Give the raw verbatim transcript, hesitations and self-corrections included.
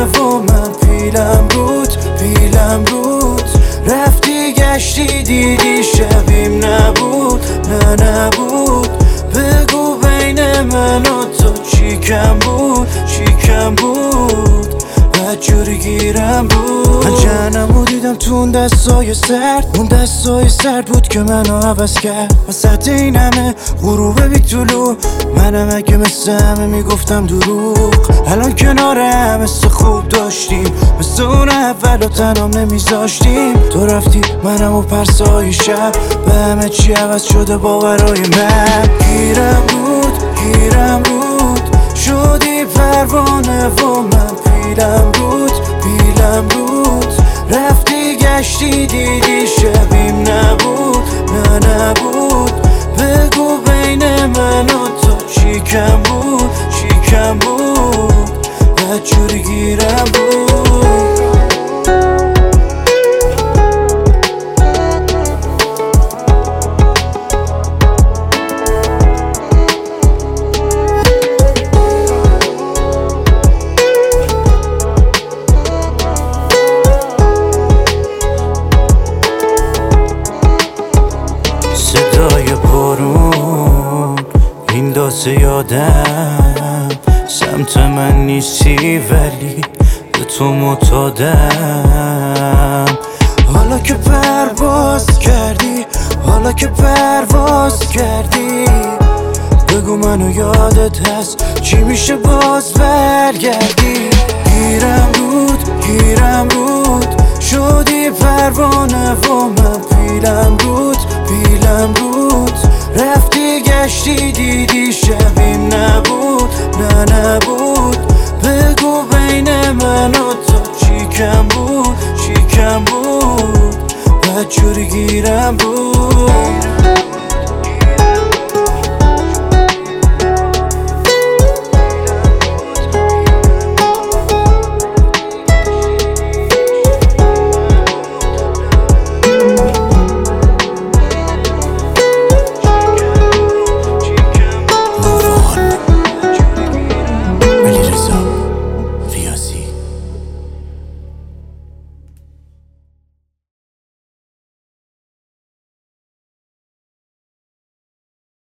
و من پیلم بود پیلم بود رفتی گشتی دیدی شبیم نبود نه نبود بگو بین من و تو چی کم بود چی کم بود بدجوری گیرم بود من جهنمو دیدم تو اون دستای سرد اون دستای سرد بود که منو عوض کرد وسط این همه غروب بی طلوع منم اگه مثل همه میگفتم دروغ الان کنار هم مثل خوب داشتیم مثل اون اول و تنام نمیذاشتیم تو رفتی منم و پرسای شب به همه چی عوض شده باورای من گیرم بود گیرم بود شدی پروانه و من پیلم بود پیلم بود رفتی گشتی دیدی شبیم نبود نه نبود بگو بین من و تو چی کم بود چی کم بود بدجوری گیرم بود صدای بارون این دازه یادم سمت من نیستی ولی به تو معتادم حالا که پرواز کردی حالا که پرواز کردی بگو منو یادت هست چی میشه باز برگردی گیرم بود گیرم بود شدی پروانه و من پیلم بود پیلم بود رفتی گشتی دیدی شبیم نبود نه نبود بگو بین من و تو چی کم بود چی کم بود بدجوری گیرم بود